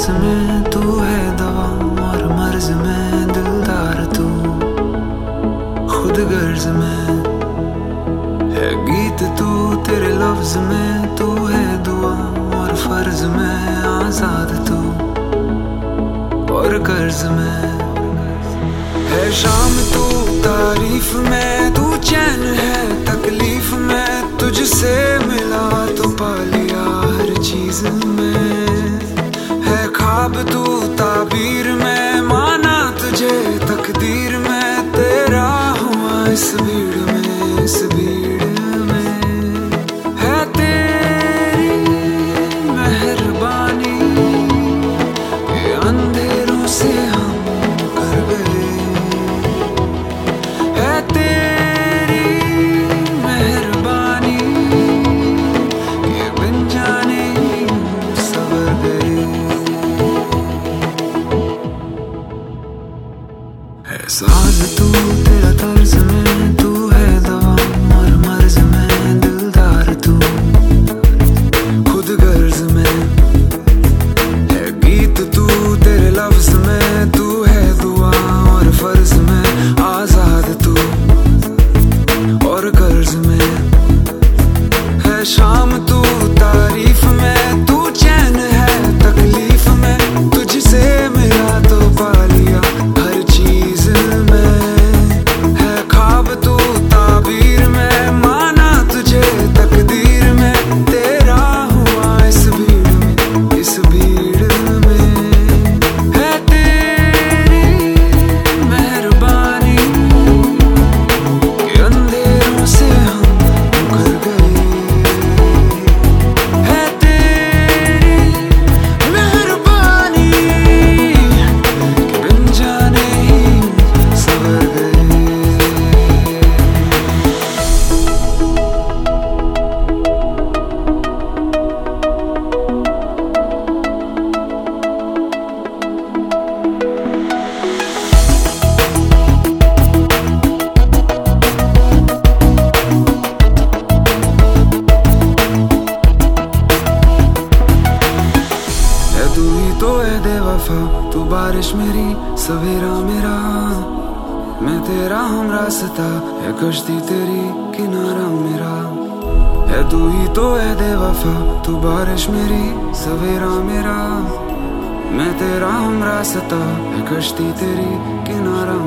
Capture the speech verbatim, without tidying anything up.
लफ्ज में तू है दवा और मर्ज में दिलदार तू खुद गर्ज में है गीत तू तेरे लफ्ज में तू है दुआ और फर्ज में आजाद तू और कर्ज में है शाम तू तारीफ में तू चैन है तकलीफ में तुझसे मिला तो पा लिया हर चीज में है ख्वाब तू ताबीर में माना तुझे तकदीर में तेरा हुआ इस भीड़ में इस भीड़ में है तेरी मेहरबानी ये अंधेरों से हम कर गए है तेरी मेहरबानी ये बिन जाने सवर गए है साज तू तेरा तर्ज में तू है दवा और मर्ज में दिलदार तू खुद गर्ज में है गीत तू तेरे लफ्ज में तू है दुआ और फर्ज में आजाद तू और कर्ज में है शाम तू तारीफ में तू चैन है तकलीफ में तुझसे मिला तो पा लिया हर चीज में है ख्वाब तू ताबीर में माना तुझे तकदीर में तेरा हुआ इस भीड़ में इस भीड़ में है तेरी मेहरबानी ये अंधेरों से हम मुकर गए है तेरी मेहरबानी कि बिन जाने ही सवर गए। है तू ही तो है बेवफा तू बारिश मेरी सवेरा मेरा मैं तेरा हम रास्ता है कश्ती तेरी किनारा मेरा है तू ही तो है बेवफा तू बारिश मेरी सवेरा मेरा मैं तेरा हम रास्ता है कश्ती तेरी किनारा